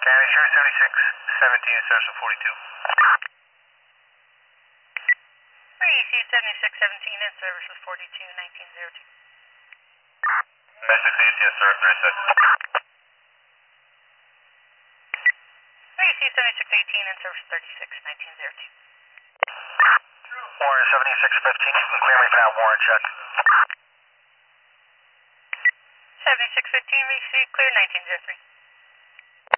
County Sheriff 7617 in service of 42. EC 7617 in service with 42-1902. Message EC, yes, sir, 36. EC 7618 in service 36-1902. Warren 7615, you can clear me for that Warren check. 7615, receive clear 1903.